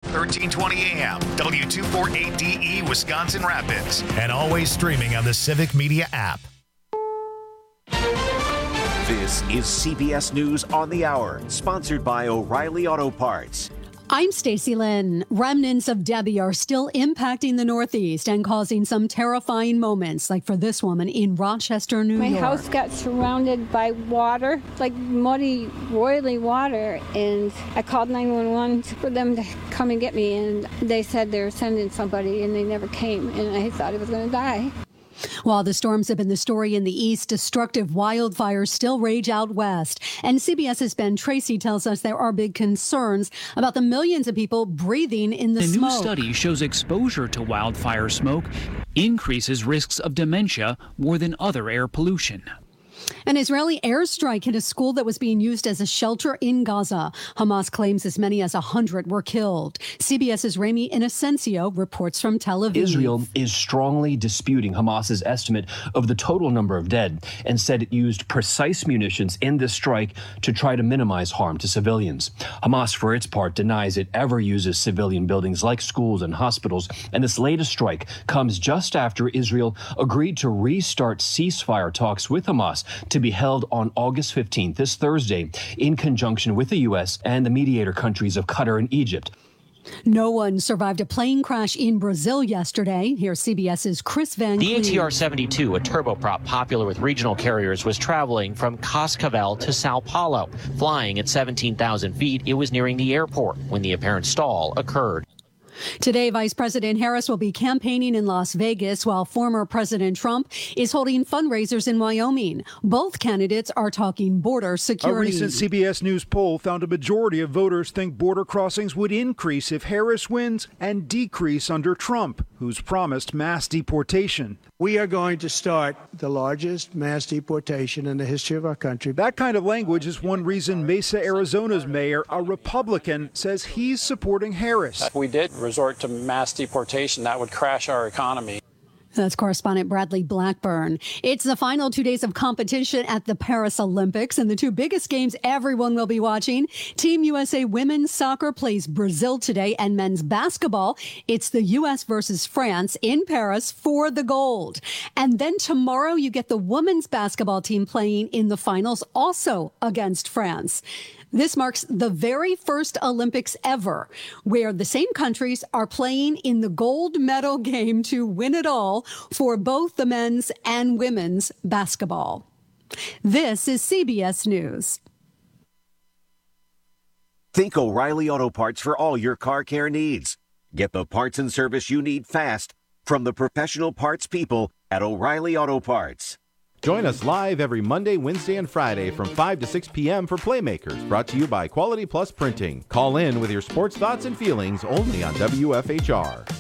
1320 AM, W248DE, Wisconsin Rapids, and always streaming on the Civic Media app. This is CBS News on the Hour, sponsored by O'Reilly Auto Parts. I'm Stacey Lynn. Remnants of Debbie are still impacting the Northeast and causing some terrifying moments, like for this woman in Rochester, New York. My house got surrounded by water, like muddy, oily water, and I called 911 for them to come and get me, and they said they were sending somebody, and they never came, and I thought I was going to die. While the storms have been the story in the east, destructive wildfires still rage out west. And CBS's Ben Tracy tells us there are big concerns about the millions of people breathing in the smoke. A new study shows exposure to wildfire smoke increases risks of dementia more than other air pollution. An Israeli airstrike hit a school that was being used as a shelter in Gaza. Hamas claims as many as 100 were killed. CBS's Rami Inocencio reports from Tel Aviv. Israel is strongly disputing Hamas's estimate of the total number of dead and said it used precise munitions in this strike to try to minimize harm to civilians. Hamas, for its part, denies it ever uses civilian buildings like schools and hospitals. And this latest strike comes just after Israel agreed to restart ceasefire talks with Hamas to be held on August 15th, this Thursday, in conjunction with the U.S. and the mediator countries of Qatar and Egypt. No one survived a plane crash in Brazil yesterday. Here's CBS's Chris Van Cleave. The ATR-72, a turboprop popular with regional carriers, was traveling from Cascavel to Sao Paulo. Flying at 17,000 feet, it was nearing the airport when the apparent stall occurred. Today, Vice President Harris will be campaigning in Las Vegas while former President Trump is holding fundraisers in Wyoming. Both candidates are talking border security. A recent CBS News poll found a majority of voters think border crossings would increase if Harris wins and decrease under Trump, who's promised mass deportation. We are going to start the largest mass deportation in the history of our country. That kind of language is one reason Mesa, Arizona's mayor, a Republican, says he's supporting Harris. If we did resort to mass deportation, that would crash our economy. That's correspondent Bradley Blackburn. It's the final 2 days of competition at the Paris Olympics, and the two biggest games everyone will be watching. Team USA women's soccer plays Brazil today, and men's basketball, it's the U.S. versus France in Paris for the gold. And then tomorrow you get the women's basketball team playing in the finals, also against France. This marks the very first Olympics ever where the same countries are playing in the gold medal game to win it all for both the men's and women's basketball. This is CBS News. Think O'Reilly Auto Parts for all your car care needs. Get the parts and service you need fast from the professional parts people at O'Reilly Auto Parts. Join us live every Monday, Wednesday, and Friday from 5 to 6 p.m. for Playmakers, brought to you by Quality Plus Printing. Call in with your sports thoughts and feelings only on WFHR.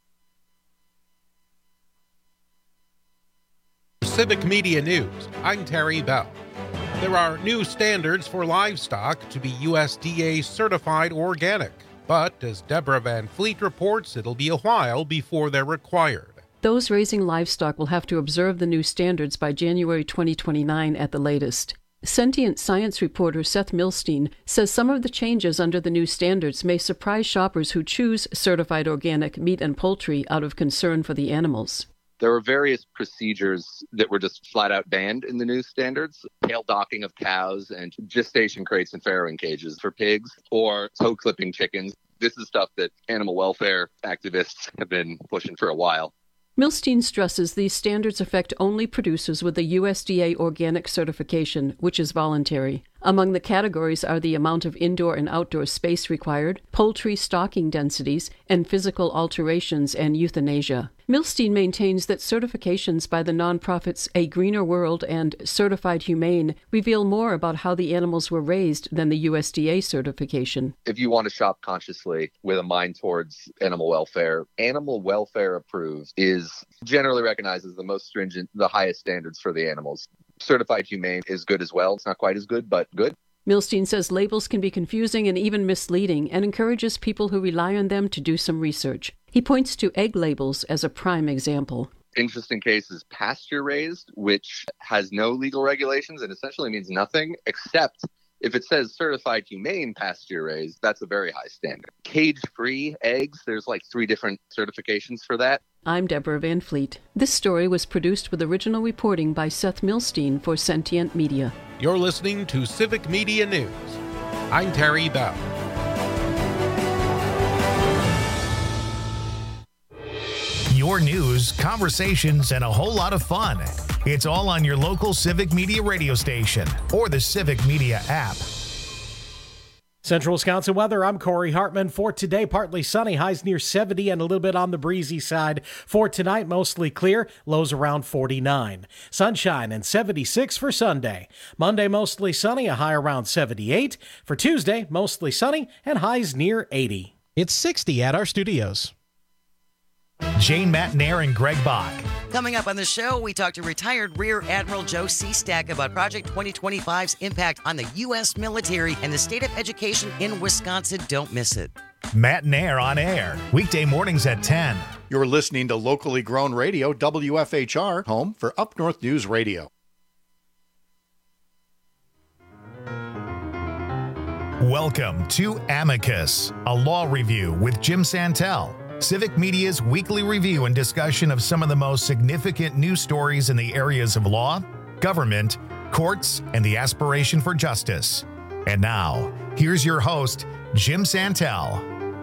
Civic Media News, I'm Terry Bell. There are new standards for livestock to be USDA certified organic, but as Deborah Van Fleet reports, it'll be a while before they're required. Those raising livestock will have to observe the new standards by January 2029 at the latest. Sentient science reporter Seth Milstein says some of the changes under the new standards may surprise shoppers who choose certified organic meat and poultry out of concern for the animals. There were various procedures that were just flat out banned in the new standards. Tail docking of cows and gestation crates and farrowing cages for pigs, or toe clipping chickens. This is stuff that animal welfare activists have been pushing for a while. Milstein stresses these standards affect only producers with the USDA organic certification, which is voluntary. Among the categories are the amount of indoor and outdoor space required, poultry stocking densities, and physical alterations and euthanasia. Milstein maintains that certifications by the nonprofits A Greener World and Certified Humane reveal more about how the animals were raised than the USDA certification. If you want to shop consciously with a mind towards animal welfare approved is generally recognized as the most stringent, the highest standards for the animals. Certified Humane is good as well. It's not quite as good, but good. Milstein says labels can be confusing and even misleading and encourages people who rely on them to do some research. He points to egg labels as a prime example. Interesting case is pasture raised, which has no legal regulations and essentially means nothing except If it says certified humane pasture raised, that's a very high standard. Cage-free eggs, there's like 3 different certifications for that. I'm Deborah Van Fleet. This story was produced with original reporting by Seth Milstein for Sentient Media. You're listening to Civic Media News. I'm Terry Bell. Your news, conversations, and a whole lot of fun. It's all on your local Civic Media radio station or the Civic Media app. Central Wisconsin weather, I'm Corey Hartman. For today, partly sunny, highs near 70 and a little bit on the breezy side. For tonight, mostly clear, lows around 49. Sunshine and 76 for Sunday. Monday, mostly sunny, a high around 78. For Tuesday, mostly sunny and highs near 80. It's 60 at our studios. Jane Matnair and Greg Bach. Coming up on the show, we talk to retired Rear Admiral Joe Seastack about Project 2025's impact on the U.S. military and the state of education in Wisconsin. Don't miss it. Matnair on air, weekday mornings at 10. You're listening to locally grown radio, WFHR, home for Up North News Radio. Welcome to Amicus, a law review with Jim Santel. Civic Media's weekly review and discussion of some of the most significant news stories in the areas of law, government, courts, and the aspiration for justice. And now, here's your host, Jim Santel.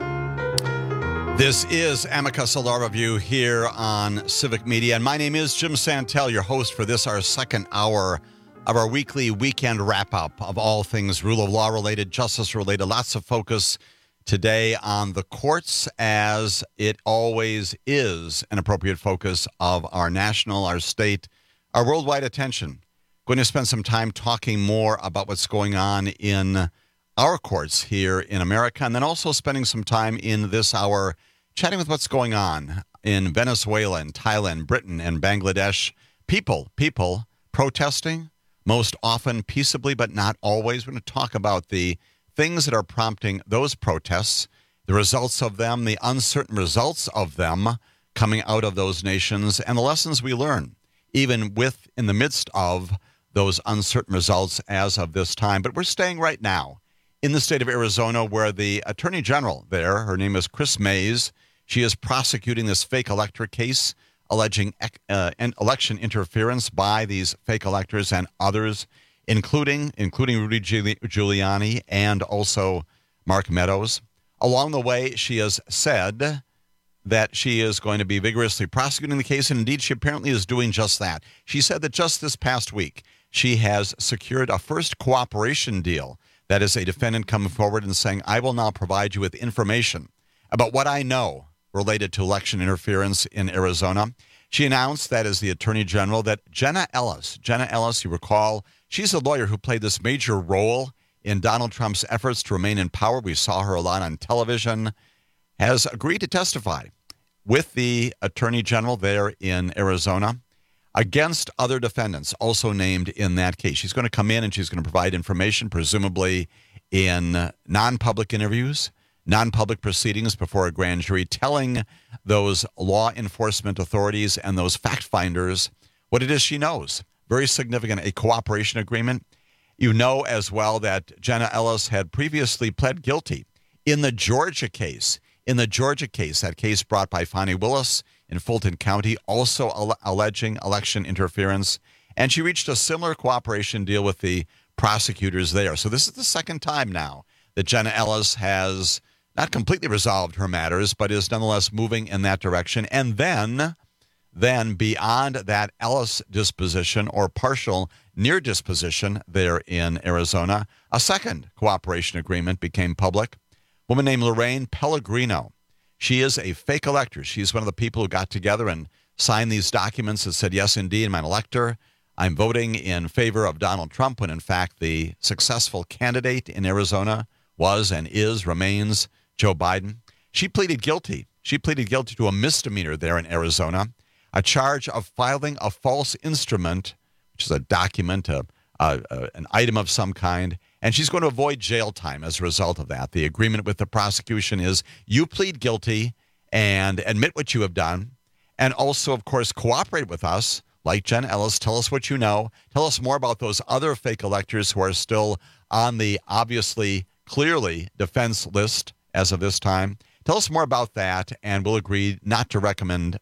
This is Amicus, a law review here on Civic Media, and my name is Jim Santel, your host for this, our second hour of our weekly weekend wrap-up of all things rule of law related, justice related, lots of focus today on the courts, as it always is an appropriate focus of our national, our state, our worldwide attention. Going to spend some time talking more about what's going on in our courts here in America, and then also spending some time in this hour chatting with what's going on in Venezuela and Thailand, Britain, and Bangladesh. People protesting, most often peaceably, but not always. We're going to talk about the things that are prompting those protests, the results of them, the uncertain results of them coming out of those nations, and the lessons we learn, even in the midst of those uncertain results as of this time. But we're staying right now in the state of Arizona, where the Attorney General there, her name is Kris Mayes, she is prosecuting this fake elector case alleging election interference by these fake electors and others, including Rudy Giuliani and also Mark Meadows. Along the way, she has said that she is going to be vigorously prosecuting the case, and indeed she apparently is doing just that. She said that just this past week, she has secured a first cooperation deal. That is a defendant coming forward and saying, I will now provide you with information about what I know related to election interference in Arizona. She announced that as the Attorney General that Jenna Ellis, you recall, she's a lawyer who played this major role in Donald Trump's efforts to remain in power. We saw her a lot on television, has agreed to testify with the Attorney General there in Arizona against other defendants also named in that case. She's going to come in and she's going to provide information, presumably in non-public interviews, non-public proceedings before a grand jury, telling those law enforcement authorities and those fact finders what it is she knows. Very significant, a cooperation agreement. You know as well that Jenna Ellis had previously pled guilty in the Georgia case. That case brought by Fani Willis in Fulton County, also alleging election interference. And she reached a similar cooperation deal with the prosecutors there. So this is the second time now that Jenna Ellis has not completely resolved her matters, but is nonetheless moving in that direction. And then beyond that Ellis disposition or partial near disposition there in Arizona, a second cooperation agreement became public. A woman named Lorraine Pellegrino. She is a fake elector. She's one of the people who got together and signed these documents that said, yes, indeed, I'm an elector. I'm voting in favor of Donald Trump, when in fact the successful candidate in Arizona was and remains Joe Biden. She pleaded guilty. She pleaded guilty to a misdemeanor there in Arizona, a charge of filing a false instrument, which is a document, an item of some kind, and she's going to avoid jail time as a result of that. The agreement with the prosecution is you plead guilty and admit what you have done, and also, of course, cooperate with us, like Jen Ellis. Tell us what you know. Tell us more about those other fake electors who are still on the obviously, clearly defense list as of this time. Tell us more about that, and we'll agree not to recommend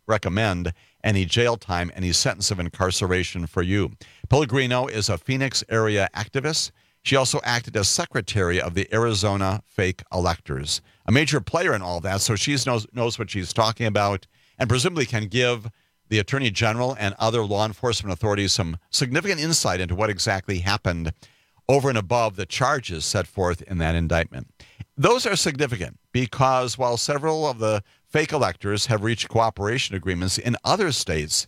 any jail time, any sentence of incarceration for you. Pellegrino is a Phoenix area activist. She also acted as secretary of the Arizona Fake Electors, a major player in all that, so she knows what she's talking about and presumably can give the Attorney General and other law enforcement authorities some significant insight into what exactly happened over and above the charges set forth in that indictment. Those are significant because while several of the fake electors have reached cooperation agreements in other states,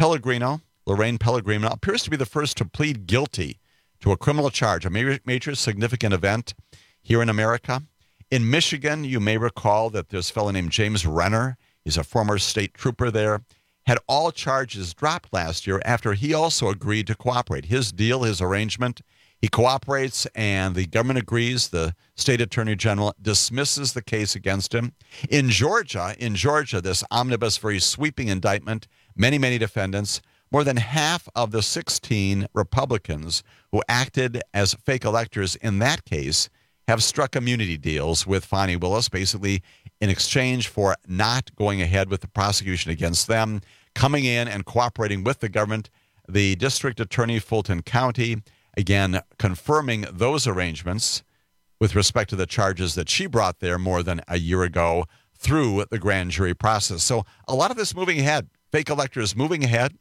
Lorraine Pellegrino, appears to be the first to plead guilty to a criminal charge, a major significant event here in America. In Michigan, you may recall that there's a fellow named James Renner. He's a former state trooper there. Had all charges dropped last year after he also agreed to cooperate. His deal, his arrangement, he cooperates and the government agrees. The state attorney general dismisses the case against him. In Georgia, this omnibus, very sweeping indictment, many defendants, more than half of the 16 Republicans who acted as fake electors in that case have struck immunity deals with Fani Willis, basically in exchange for not going ahead with the prosecution against them, coming in and cooperating with the government. The district attorney, Fulton County, again, confirming those arrangements with respect to the charges that she brought there more than a year ago through the grand jury process. So a lot of this moving ahead, fake electors moving ahead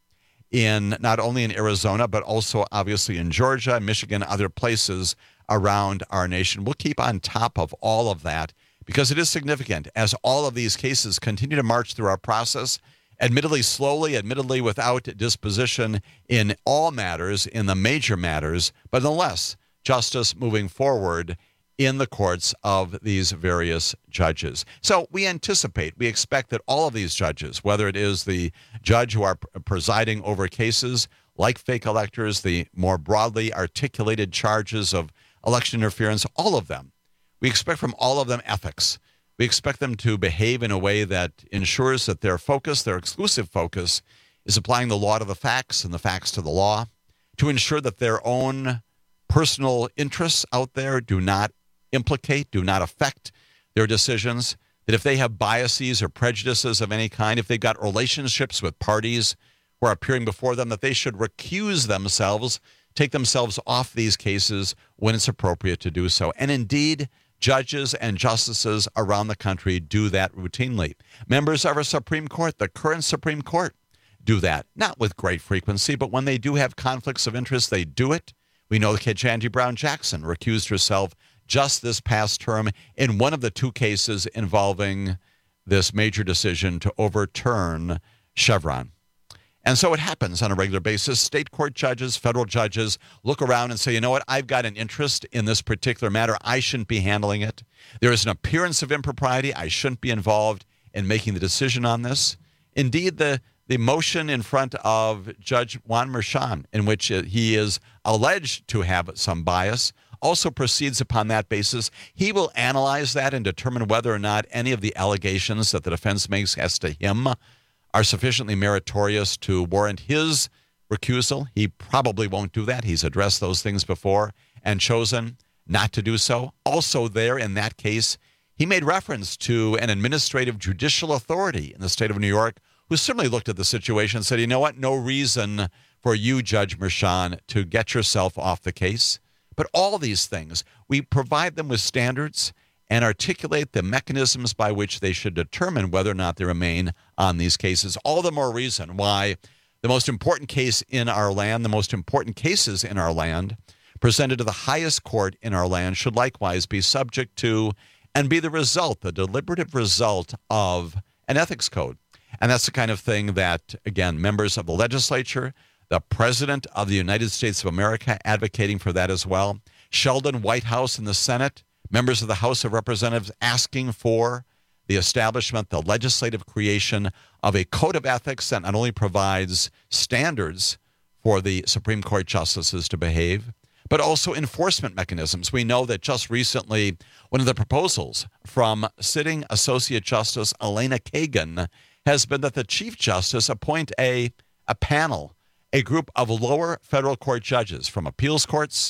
in not only in Arizona, but also obviously in Georgia, Michigan, other places around our nation. We'll keep on top of all of that because it is significant as all of these cases continue to march through our process, admittedly slowly, admittedly without disposition in all matters, in the major matters, but nonetheless, justice moving forward in the courts of these various judges. So we expect that all of these judges, whether it is the judge who are presiding over cases like fake electors, the more broadly articulated charges of election interference, all of them, we expect from all of them ethics. We expect them to behave in a way that ensures that their focus, their exclusive focus, is applying the law to the facts and the facts to the law, to ensure that their own personal interests out there do not implicate, do not affect their decisions, that if they have biases or prejudices of any kind, if they've got relationships with parties who are appearing before them, that they should recuse themselves, take themselves off these cases when it's appropriate to do so. And indeed, judges and justices around the country do that routinely. Members of our Supreme Court, the current Supreme Court, do that, not with great frequency, but when they do have conflicts of interest, they do it. We know that Ketanji Brown Jackson recused herself just this past term in one of the two cases involving this major decision to overturn Chevron. And so it happens on a regular basis. State court judges, federal judges look around and say, you know what, I've got an interest in this particular matter. I shouldn't be handling it. There is an appearance of impropriety. I shouldn't be involved in making the decision on this. Indeed, the motion in front of Judge Juan Merchan, in which he is alleged to have some bias, also proceeds upon that basis. He will analyze that and determine whether or not any of the allegations that the defense makes as to him are sufficiently meritorious to warrant his recusal. He probably won't do that. He's addressed those things before and chosen not to do so. Also there in that case, he made reference to an administrative judicial authority in the state of New York who similarly looked at the situation and said, you know what, no reason for you, Judge Merchan, to get yourself off the case. But all these things, we provide them with standards and articulate the mechanisms by which they should determine whether or not they remain on these cases. All the more reason why the most important case in our land, the most important cases in our land, presented to the highest court in our land should likewise be subject to and be the result, the deliberative result of an ethics code. And that's the kind of thing that, again, members of the legislature, the President of the United States of America advocating for that as well, Sheldon Whitehouse in the Senate, members of the House of Representatives asking for the establishment, the legislative creation of a code of ethics that not only provides standards for the Supreme Court justices to behave, but also enforcement mechanisms. We know that just recently, one of the proposals from sitting Associate Justice Elena Kagan has been that the Chief Justice appoint a panel, a group of lower federal court judges from appeals courts,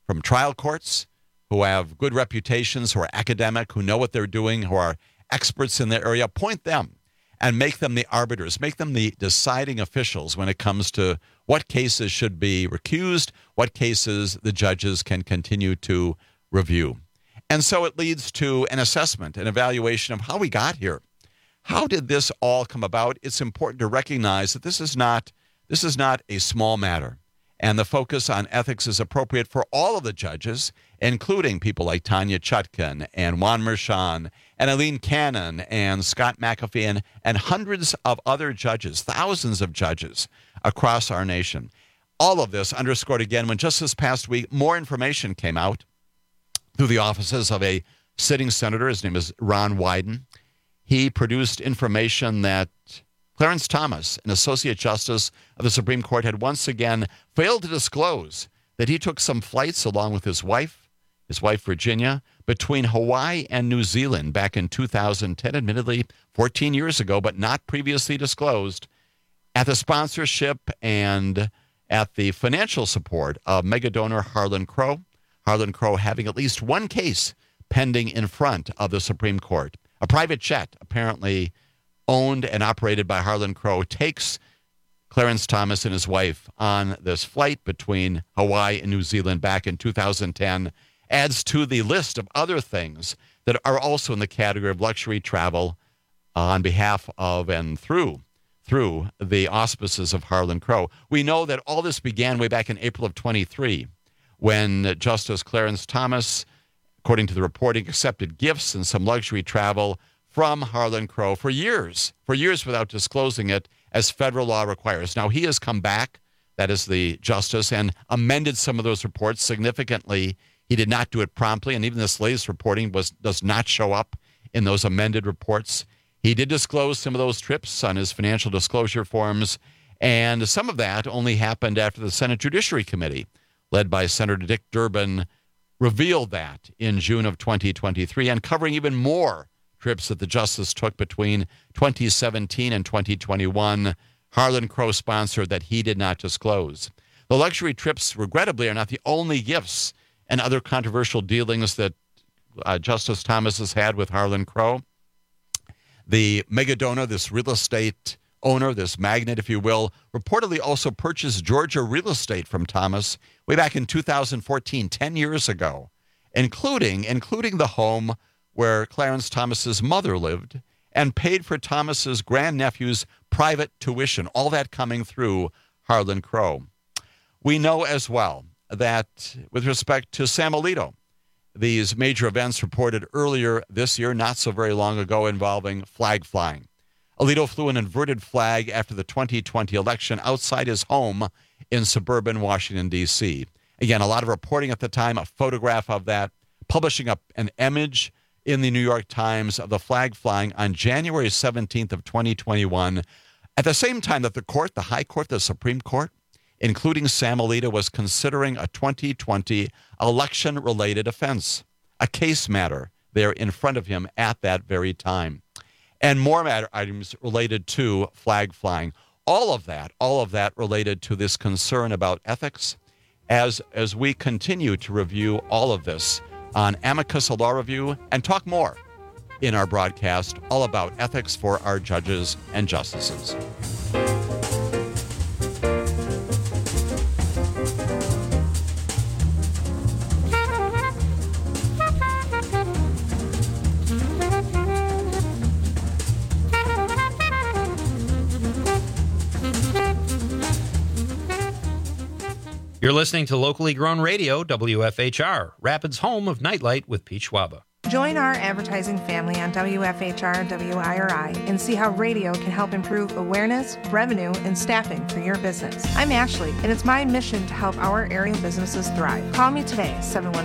from trial courts who have good reputations, who are academic, who know what they're doing, who are experts in their area. Appoint them and make them the arbiters, make them the deciding officials when it comes to what cases should be recused, what cases the judges can continue to review. And so it leads to an assessment, an evaluation of how we got here. How did this all come about? It's important to recognize that this is not a small matter. And the focus on ethics is appropriate for all of the judges, including people like Tanya Chutkan and Juan Merchan and Eileen Cannon and Scott McAfee and hundreds of other judges, thousands of judges across our nation. All of this underscored again when just this past week, more information came out through the offices of a sitting senator. His name is Ron Wyden. He produced information that Clarence Thomas, an Associate Justice of the Supreme Court, had once again failed to disclose that he took some flights along with his wife Virginia, between Hawaii and New Zealand back in 2010, admittedly 14 years ago, but not previously disclosed, at the sponsorship and at the financial support of mega donor Harlan Crow. Harlan Crow having at least one case pending in front of the Supreme Court. A private jet, apparently owned and operated by Harlan Crow, takes Clarence Thomas and his wife on this flight between Hawaii and New Zealand back in 2010, adds to the list of other things that are also in the category of luxury travel on behalf of and through the auspices of Harlan Crow. We know that all this began way back in April of 23 when Justice Clarence Thomas, according to the reporting, accepted gifts and some luxury travel from Harlan Crow for years without disclosing it as federal law requires. Now, he has come back, that is the justice, and amended some of those reports significantly. He did not do it promptly, and even this latest reporting does not show up in those amended reports. He did disclose some of those trips on his financial disclosure forms, and some of that only happened after the Senate Judiciary Committee, led by Senator Dick Durbin, revealed that in June of 2023, and covering even more trips that the justice took between 2017 and 2021, Harlan Crow sponsored that he did not disclose. The luxury trips, regrettably, are not the only gifts and other controversial dealings that Justice Thomas has had with Harlan Crow. The mega donor, this real estate owner, this magnate, if you will, reportedly also purchased Georgia real estate from Thomas way back in 2014, 10 years ago, including the home where Clarence Thomas's mother lived, and paid for Thomas's grandnephew's private tuition, all that coming through Harlan Crow. We know as well that with respect to Sam Alito, these major events reported earlier this year, not so very long ago, involving flag flying. Alito flew an inverted flag after the 2020 election outside his home in suburban Washington, D.C. Again, a lot of reporting at the time, a photograph of that, publishing up an image in the New York Times of the flag flying on January 17th of 2021, at the same time that the court, the High Court, the Supreme Court, including Sam Alito, was considering a 2020 election-related offense, a case matter there in front of him at that very time, and more matter items related to flag flying. All of that related to this concern about ethics. As we continue to review all of this on Amicus, a Law Review, and talk more in our broadcast all about ethics for our judges and justices. You're listening to locally grown radio, WFHR, Rapids' home of Nightlight with Pete Schwaba. Join our advertising family on WFHR WIRI and see how radio can help improve awareness, revenue, and staffing for your business. I'm Ashley, and it's my mission to help our area businesses thrive. Call me today,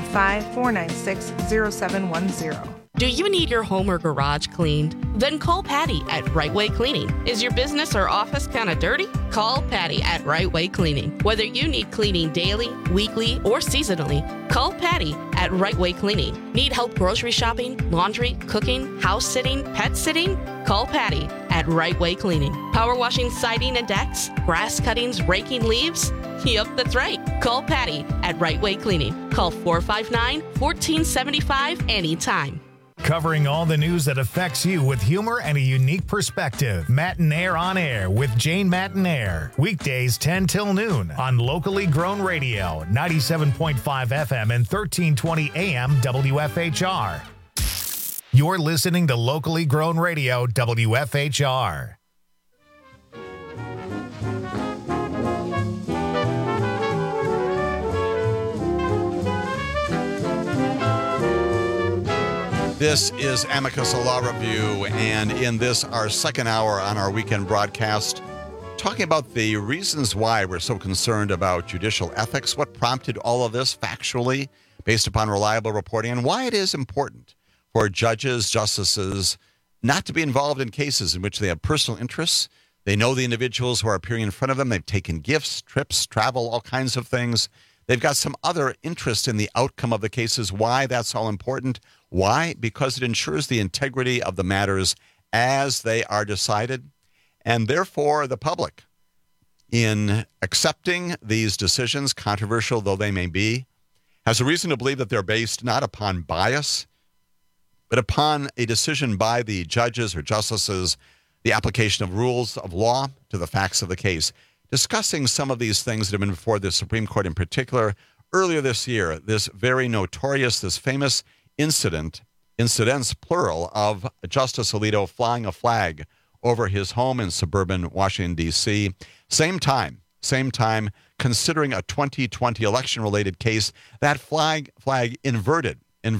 715-496-0710. Do you need your home or garage cleaned? Then call Patty at Right Way Cleaning. Is your business or office kind of dirty? Call Patty at Right Way Cleaning. Whether you need cleaning daily, weekly, or seasonally, call Patty at Right Way Cleaning. Need help grocery shopping, laundry, cooking, house sitting, pet sitting? Call Patty at Right Way Cleaning. Power washing siding and decks, grass cuttings, raking leaves? Yep, that's right. Call Patty at Right Way Cleaning. Call 459-1475 anytime. Covering all the news that affects you with humor and a unique perspective. Matinaire on Air with Jane Matinaire. Weekdays 10 till noon on Locally Grown Radio, 97.5 FM and 1320 AM WFHR. You're listening to Locally Grown Radio, WFHR. This is Amicus, a law review, and in this, our second hour on our weekend broadcast, talking about the reasons why we're so concerned about judicial ethics, what prompted all of this factually, based upon reliable reporting, and why it is important for judges, justices, not to be involved in cases in which they have personal interests. They know the individuals who are appearing in front of them. They've taken gifts, trips, travel, all kinds of things. They've got some other interest in the outcome of the cases. Why that's all important? Why? Because it ensures the integrity of the matters as they are decided. And therefore, the public, in accepting these decisions, controversial though they may be, has a reason to believe that they're based not upon bias, but upon a decision by the judges or justices, the application of rules of law to the facts of the case. Discussing some of these things that have been before the Supreme Court in particular, earlier this year, this very notorious, this famous incidents plural, of Justice Alito flying a flag over his home in suburban Washington, D.C. Same time, considering a 2020 election-related case, that flag inverted,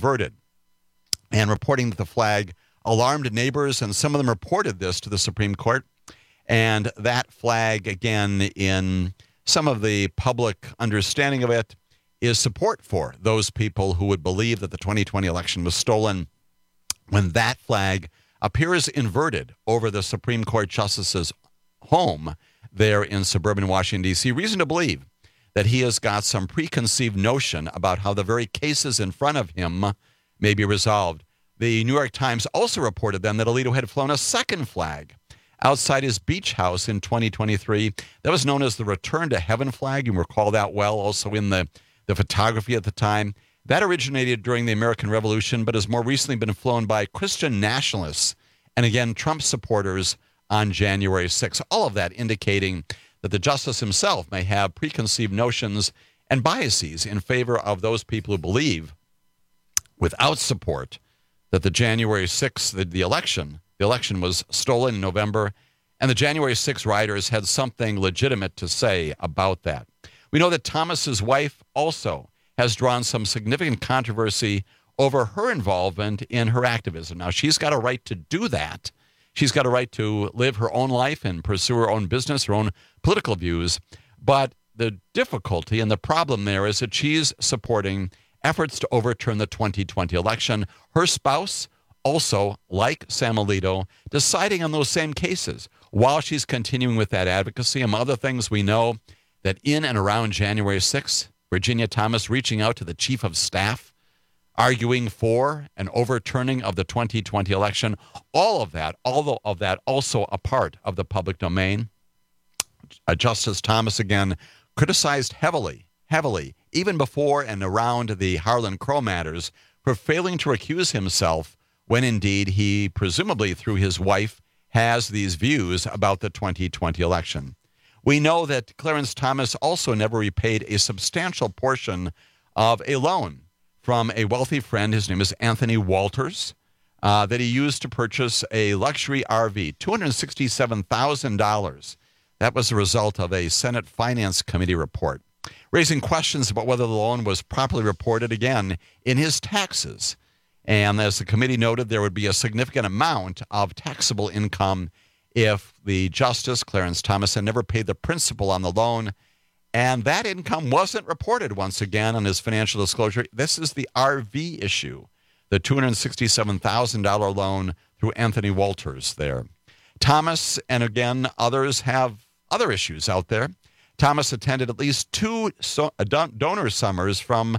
and reporting that the flag alarmed neighbors, and some of them reported this to the Supreme Court. And that flag, again, in some of the public understanding of it, is support for those people who would believe that the 2020 election was stolen when that flag appears inverted over the Supreme Court justice's home there in suburban Washington, D.C. Reason to believe that he has got some preconceived notion about how the very cases in front of him may be resolved. The New York Times also reported then that Alito had flown a second flag outside his beach house in 2023. That was known as the Return to Heaven flag. You recall that well, also in the photography at the time. That originated during the American Revolution, but has more recently been flown by Christian nationalists and, again, Trump supporters on January 6th. All of that indicating that the justice himself may have preconceived notions and biases in favor of those people who believe, without support, that the January 6th, the election was stolen in November, and the January 6th rioters had something legitimate to say about that. We know that Thomas's wife also has drawn some significant controversy over her involvement in her activism. Now, she's got a right to do that. She's got a right to live her own life and pursue her own business, her own political views. But the difficulty and the problem there is that she's supporting efforts to overturn the 2020 election. Her spouse also, like Sam Alito, deciding on those same cases while she's continuing with that advocacy. Among other things, we know that in and around January 6th, Virginia Thomas reaching out to the chief of staff, arguing for an overturning of the 2020 election. All of that also a part of the public domain. Justice Thomas, again, criticized heavily, even before and around the Harlan Crow matters, for failing to recuse himself when indeed he, presumably through his wife, has these views about the 2020 election. We know that Clarence Thomas also never repaid a substantial portion of a loan from a wealthy friend, his name is Anthony Walters, that he used to purchase a luxury RV, $267,000. That was the result of a Senate Finance Committee report, raising questions about whether the loan was properly reported, again, in his taxes. And as the committee noted, there would be a significant amount of taxable income if the Justice, Clarence Thomas, had never paid the principal on the loan. And that income wasn't reported once again on his financial disclosure. This is the RV issue, the $267,000 loan through Anthony Walters there. Thomas, and again, others have other issues out there. Thomas attended at least two donor summits from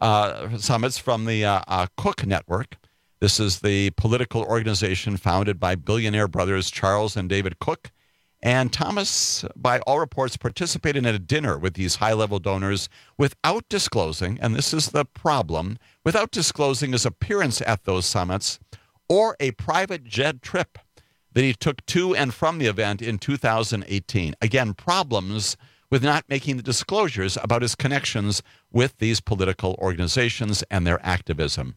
the Cook Network. This is the political organization founded by billionaire brothers Charles and David Cook. And Thomas, by all reports, participated in a dinner with these high-level donors without disclosing, and this is the problem, without disclosing his appearance at those summits or a private jet trip that he took to and from the event in 2018. Again, problems with not making the disclosures about his connections with these political organizations and their activism.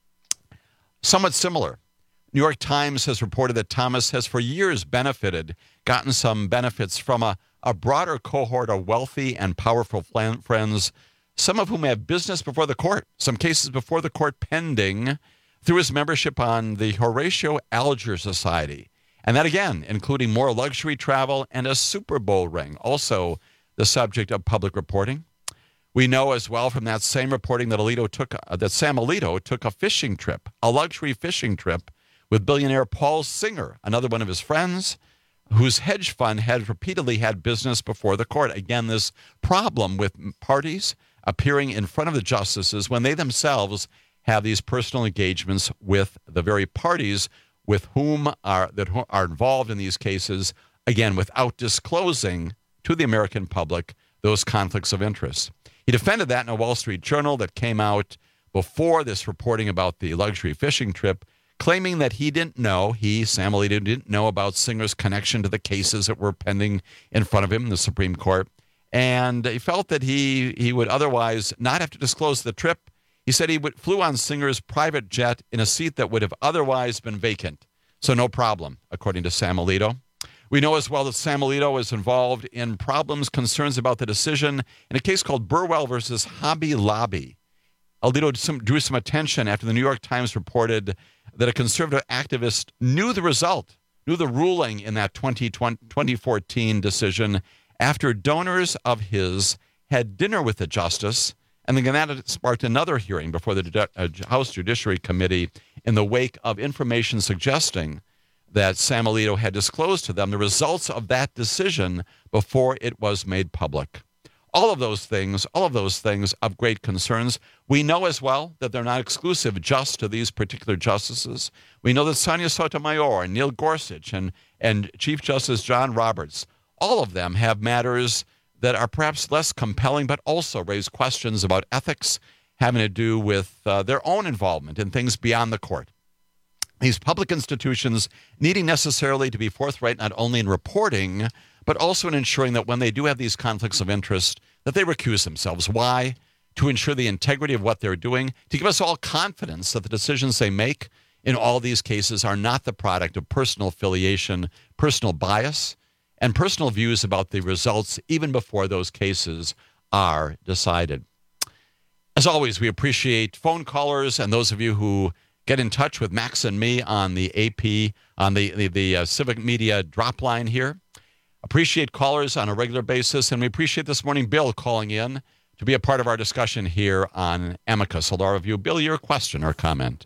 Somewhat similar, New York Times has reported that Thomas has for years gotten some benefits from a broader cohort of wealthy and powerful friends, some of whom have business before the court, some cases before the court pending, through his membership on the Horatio Alger Society. And that, again, including more luxury travel and a Super Bowl ring, also the subject of public reporting. We know as well from that same reporting that Sam Alito took a fishing trip, a luxury fishing trip, with billionaire Paul Singer, another one of his friends, whose hedge fund had repeatedly had business before the court. Again, this problem with parties appearing in front of the justices when they themselves have these personal engagements with the very parties with whom are involved in these cases, again, without disclosing to the American public those conflicts of interest. He defended that in a Wall Street Journal that came out before this reporting about the luxury fishing trip, claiming that Sam Alito, didn't know about Singer's connection to the cases that were pending in front of him in the Supreme Court. And he felt that he would otherwise not have to disclose the trip. He said he flew on Singer's private jet in a seat that would have otherwise been vacant. So no problem, according to Sam Alito. We know as well that Sam Alito is involved in concerns about the decision in a case called Burwell versus Hobby Lobby. Alito drew some attention after the New York Times reported that a conservative activist knew the ruling in that 2014 decision after donors of his had dinner with the justice, and then that sparked another hearing before the House Judiciary Committee in the wake of information suggesting that Sam Alito had disclosed to them the results of that decision before it was made public. All of those things of great concerns. We know as well that they're not exclusive just to these particular justices. We know that Sonia Sotomayor and Neil Gorsuch and Chief Justice John Roberts, all of them have matters that are perhaps less compelling, but also raise questions about ethics having to do with their own involvement in things beyond the court. These public institutions needing necessarily to be forthright not only in reporting, but also in ensuring that when they do have these conflicts of interest, that they recuse themselves. Why? To ensure the integrity of what they're doing, to give us all confidence that the decisions they make in all these cases are not the product of personal affiliation, personal bias, and personal views about the results even before those cases are decided. As always, we appreciate phone callers and those of you who get in touch with Max and me on the AP, on the Civic Media drop line here. Appreciate callers on a regular basis, and we appreciate this morning Bill calling in to be a part of our discussion here on Amicus, a law review. Bill, your question or comment?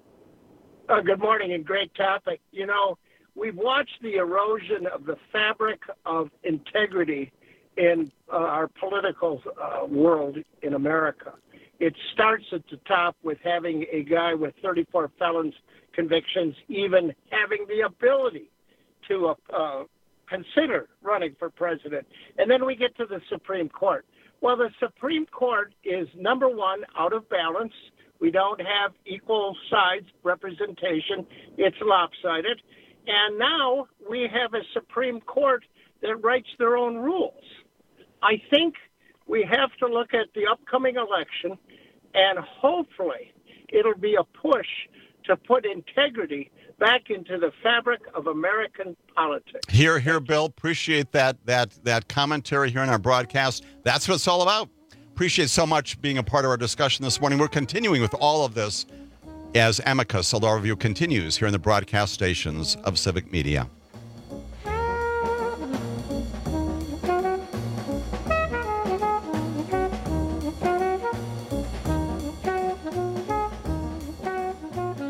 Good morning, and great topic. You know, we've watched the erosion of the fabric of integrity in our political world in America. It starts at the top with having a guy with 34 felons convictions even having the ability to consider running for president. And then we get to the Supreme Court. Well, the Supreme Court is, number one, out of balance. We don't have equal sides representation. It's lopsided. And now we have a Supreme Court that writes their own rules. I think we have to look at the upcoming election, and hopefully it'll be a push to put integrity back into the fabric of American politics. Here, Bill. Appreciate that commentary here in our broadcast. That's what it's all about. Appreciate so much being a part of our discussion this morning. We're continuing with all of this as Amicus, a law review, continues here in the broadcast stations of Civic Media.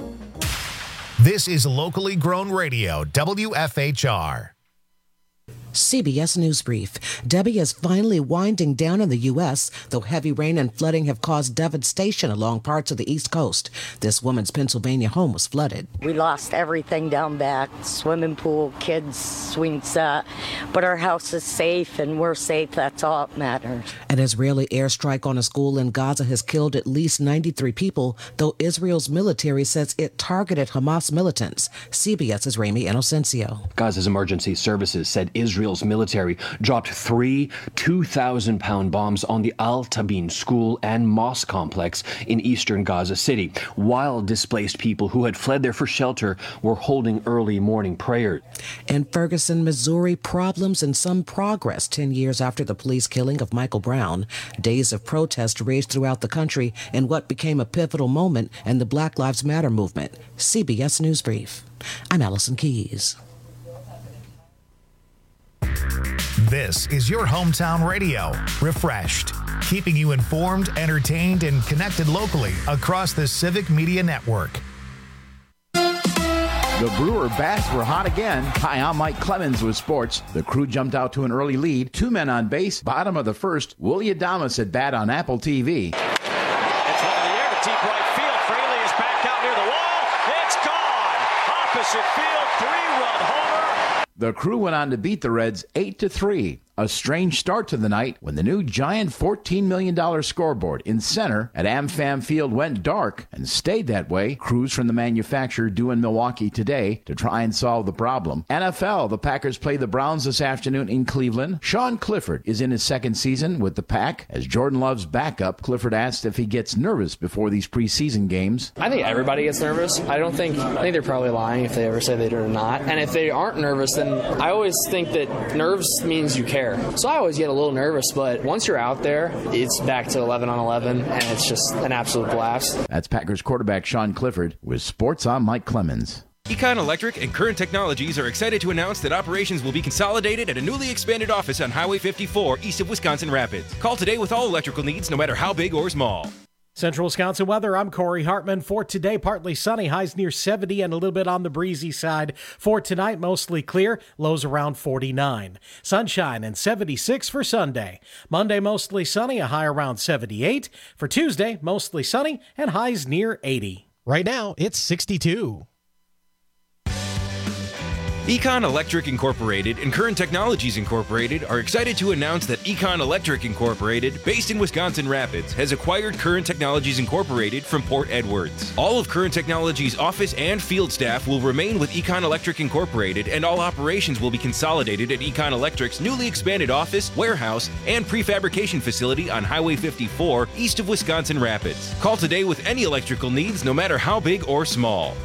This is locally grown radio, WFHR. CBS News Brief. Debbie is finally winding down in the U.S., though heavy rain and flooding have caused devastation along parts of the East Coast. This woman's Pennsylvania home was flooded. We lost everything down back, swimming pool, kids, swing set, but our house is safe and we're safe. That's all that matters. An Israeli airstrike on a school in Gaza has killed at least 93 people, though Israel's military says it targeted Hamas militants. CBS's Rami Inocencio. Gaza's emergency services said Israel's military dropped 3 2,000-pound bombs on the Al Tabin school and mosque complex in eastern Gaza City, while displaced people who had fled there for shelter were holding early morning prayers. In Ferguson, Missouri, problems and some progress 10 years after the police killing of Michael Brown. Days of protest raged throughout the country in what became a pivotal moment in the Black Lives Matter movement. CBS News Brief. I'm Allison Keyes. This is your hometown radio, Refreshed, keeping you informed, entertained, and connected locally across the Civic Media Network. The Brewer Bats were hot again. Hi, I'm Mike Clemens with sports. The Crew jumped out to an early lead. 2 men on base. Bottom of the first. Willie Adames at bat on Apple TV. It's one in the air to deep right field. Fraley is back out near the wall. It's gone. Opposite field, 3-run homer. The Crew went on to beat the Reds 8-3. A strange start to the night when the new giant $14 million scoreboard in center at AmFam Field went dark and stayed that way. Crews from the manufacturer due in Milwaukee today to try and solve the problem. NFL, the Packers play the Browns this afternoon in Cleveland. Sean Clifford is in his second season with the Pack. As Jordan Love's backup, Clifford asked if he gets nervous before these preseason games. I think everybody gets nervous. I think they're probably lying if they ever say they do or not. And if they aren't nervous, then I always think that nerves means you care. So I always get a little nervous, but once you're out there, it's back to 11 on 11, and it's just an absolute blast. That's Packers quarterback Sean Clifford with Sports on Mike Clemens. Econ Electric and Current Technologies are excited to announce that operations will be consolidated at a newly expanded office on Highway 54 east of Wisconsin Rapids. Call today with all electrical needs, no matter how big or small. Central Wisconsin weather, I'm Corey Hartman. For today, partly sunny, highs near 70 and a little bit on the breezy side. For tonight, mostly clear, lows around 49. Sunshine and 76 for Sunday. Monday, mostly sunny, a high around 78. For Tuesday, mostly sunny and highs near 80. Right now, it's 62. Econ Electric Incorporated and Current Technologies Incorporated are excited to announce that Econ Electric Incorporated, based in Wisconsin Rapids, has acquired Current Technologies Incorporated from Port Edwards. All of Current Technologies' office and field staff will remain with Econ Electric Incorporated, and all operations will be consolidated at Econ Electric's newly expanded office, warehouse, and prefabrication facility on Highway 54 east of Wisconsin Rapids. Call today with any electrical needs, no matter how big or small.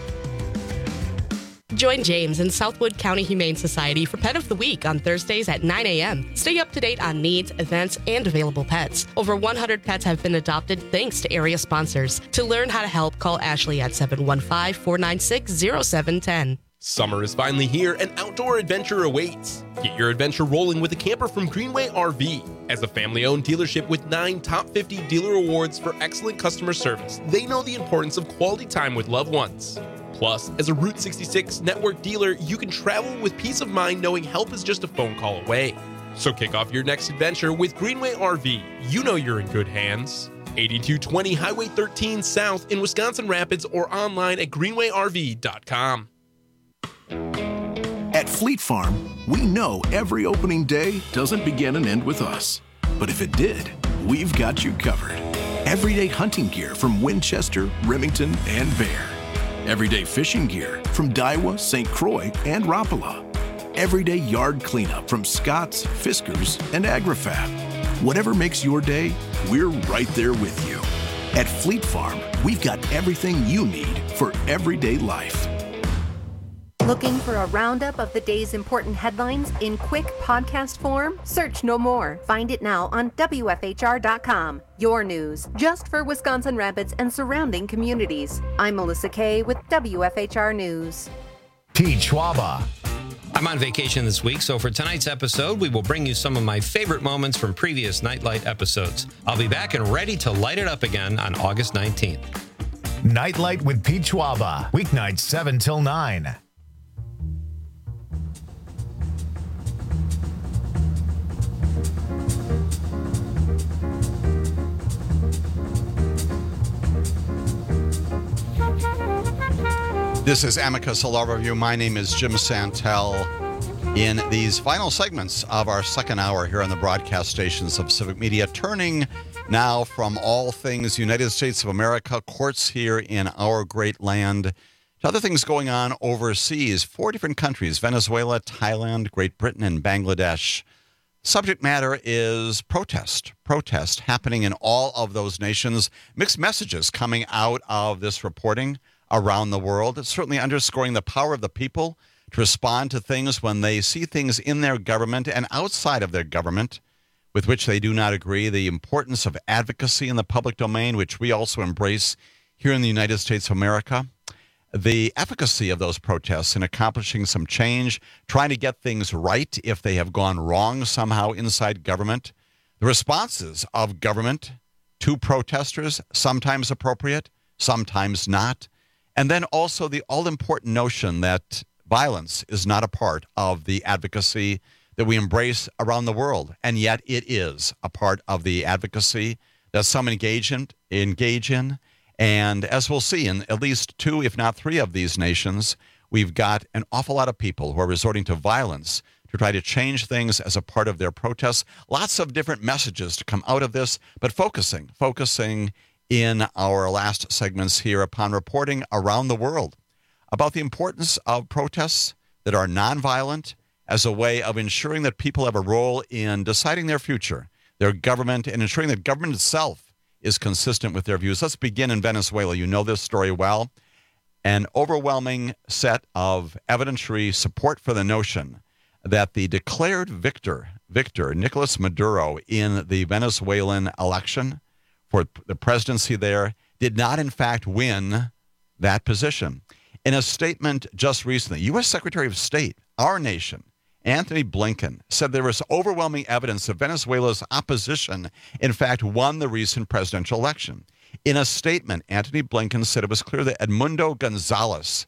Join James and Southwood County Humane Society for Pet of the Week on Thursdays at 9 a.m. Stay up to date on needs, events, and available pets. Over 100 pets have been adopted thanks to area sponsors. To learn how to help, call Ashley at 715-496-0710. Summer is finally here and outdoor adventure awaits. Get your adventure rolling with a camper from Greenway RV. As a family-owned dealership with 9 top 50 dealer awards for excellent customer service, they know the importance of quality time with loved ones. Plus, as a Route 66 network dealer, you can travel with peace of mind knowing help is just a phone call away. So kick off your next adventure with Greenway RV. You know you're in good hands. 8220 Highway 13 South in Wisconsin Rapids or online at greenwayrv.com. At Fleet Farm, we know every opening day doesn't begin and end with us. But if it did, we've got you covered. Everyday hunting gear from Winchester, Remington, and Bear. Everyday fishing gear from Daiwa, St. Croix, and Rapala. Everyday yard cleanup from Scott's, Fiskars, and AgriFab. Whatever makes your day, we're right there with you. At Fleet Farm, we've got everything you need for everyday life. Looking for a roundup of the day's important headlines in quick podcast form? Search no more. Find it now on WFHR.com. Your news, just for Wisconsin Rapids and surrounding communities. I'm Melissa Kay with WFHR News. Pete Schwaba. I'm on vacation this week, so for tonight's episode, we will bring you some of my favorite moments from previous Nightlight episodes. I'll be back and ready to light it up again on August 19th. Nightlight with Pete Schwaba. Weeknights 7 till 9. This is Amicus, a law review. My name is Jim Santel. In these final segments of our second hour here on the broadcast stations of Civic Media, turning now from all things United States of America, courts here in our great land, to other things going on overseas. 4 different countries, Venezuela, Thailand, Great Britain, and Bangladesh. Subject matter is protest happening in all of those nations. Mixed messages coming out of this reporting around the world. It's certainly underscoring the power of the people to respond to things when they see things in their government and outside of their government with which they do not agree. The importance of advocacy in the public domain, which we also embrace here in the United States of America. The efficacy of those protests in accomplishing some change, trying to get things right if they have gone wrong somehow inside government. The responses of government to protesters, sometimes appropriate, sometimes not. And then also the all-important notion that violence is not a part of the advocacy that we embrace around the world. And yet it is a part of the advocacy that some engage in. And as we'll see, in at least 2, if not 3 of these nations, we've got an awful lot of people who are resorting to violence to try to change things as a part of their protests. Lots of different messages to come out of this, but focusing in our last segments here upon reporting around the world about the importance of protests that are nonviolent as a way of ensuring that people have a role in deciding their future, their government, and ensuring that government itself is consistent with their views. Let's begin in Venezuela. You know this story well. An overwhelming set of evidentiary support for the notion that the declared victor, Nicolas Maduro, in the Venezuelan election for the presidency there, did not in fact win that position. In a statement just recently, U.S. Secretary of State, our nation, Antony Blinken, said there was overwhelming evidence that Venezuela's opposition, in fact, won the recent presidential election. In a statement, Antony Blinken said it was clear that Edmundo Gonzalez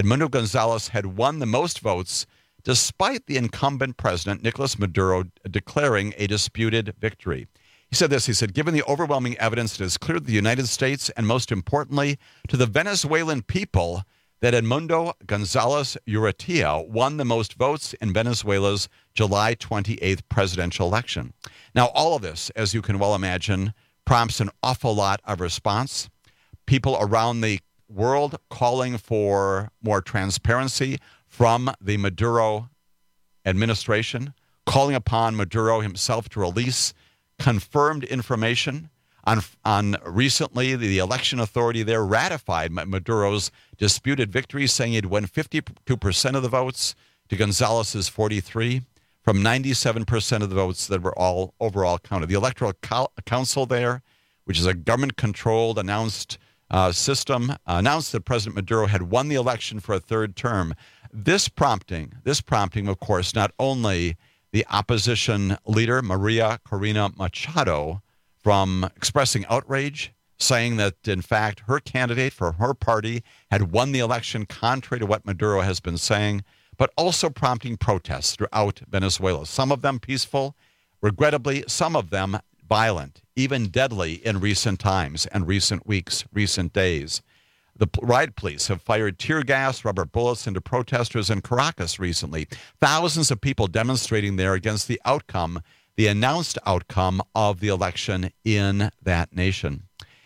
had won the most votes despite the incumbent president, Nicolas Maduro, declaring a disputed victory. He said this, he said, given the overwhelming evidence, it is clear to the United States and most importantly to the Venezuelan people that Edmundo Gonzalez Urrutia won the most votes in Venezuela's July 28th presidential election. Now, all of this, as you can well imagine, prompts an awful lot of response. People around the world calling for more transparency from the Maduro administration, calling upon Maduro himself to release confirmed information on recently, the election authority there ratified Maduro's disputed victory, saying he'd won 52% of the votes to Gonzalez's 43%, from 97% of the votes that were all overall counted. The Electoral Council there, which is a government-controlled announced system, announced that President Maduro had won the election for a third term. This prompting, of course, not only the opposition leader, Maria Corina Machado, from expressing outrage, saying that, in fact, her candidate for her party had won the election contrary to what Maduro has been saying, but also prompting protests throughout Venezuela. Some of them peaceful, regrettably, some of them violent, even deadly in recent times and recent weeks, recent days. The riot police have fired tear gas, rubber bullets into protesters in Caracas recently. Thousands of people demonstrating there against the announced outcome of the election in that nation.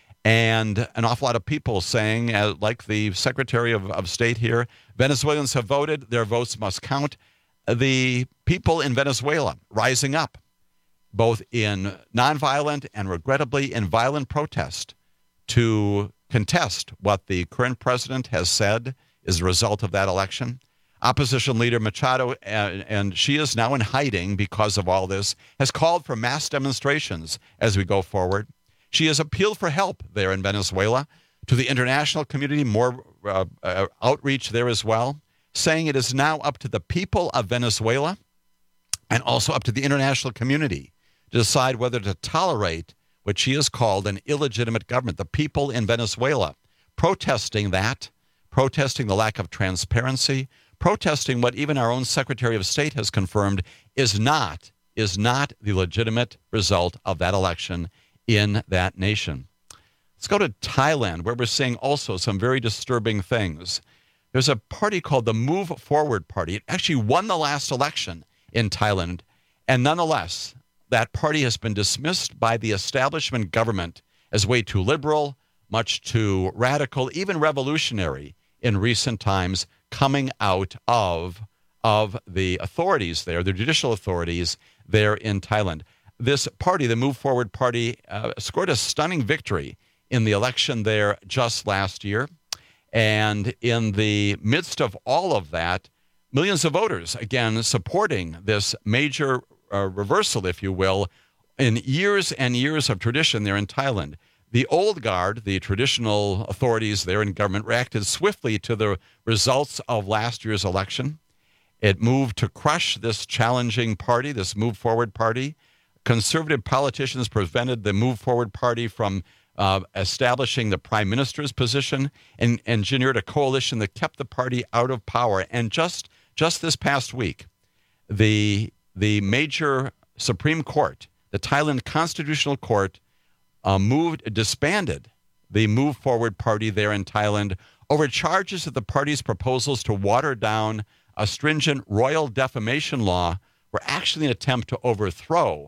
And an awful lot of people saying, like the Secretary of State here, Venezuelans have voted, their votes must count. The people in Venezuela rising up, both in nonviolent and regrettably in violent protest, to contest what the current president has said is the result of that election. Opposition leader Machado, and she is now in hiding because of all this, has called for mass demonstrations as we go forward. She has appealed for help there in Venezuela to the international community, more outreach there as well, saying it is now up to the people of Venezuela and also up to the international community to decide whether to tolerate what she has called an illegitimate government. The people in Venezuela protesting that, protesting the lack of transparency, protesting what even our own Secretary of State has confirmed is not the legitimate result of that election in that nation. Let's go to Thailand, where we're seeing also some very disturbing things. there's a party called the Move Forward Party. It actually won the last election in Thailand, and nonetheless, that party has been dismissed by the establishment government as way too liberal, much too radical, even revolutionary in recent times, coming out of the authorities there, the judicial authorities there in Thailand. This party, the Move Forward Party, scored a stunning victory in the election there just last year. And in the midst of all of that, millions of voters, again, supporting this major reversal, if you will, in years and years of tradition there in Thailand. The old guard, the traditional authorities there in government, reacted swiftly to the results of last year's election. It moved to crush this challenging party, this Move Forward Party. Conservative politicians prevented the Move Forward Party from establishing the prime minister's position and engineered a coalition that kept the party out of power. And just this past week, the major Supreme Court, the Thailand Constitutional Court, disbanded the Move Forward Party there in Thailand over charges that the party's proposals to water down a stringent royal defamation law were actually an attempt to overthrow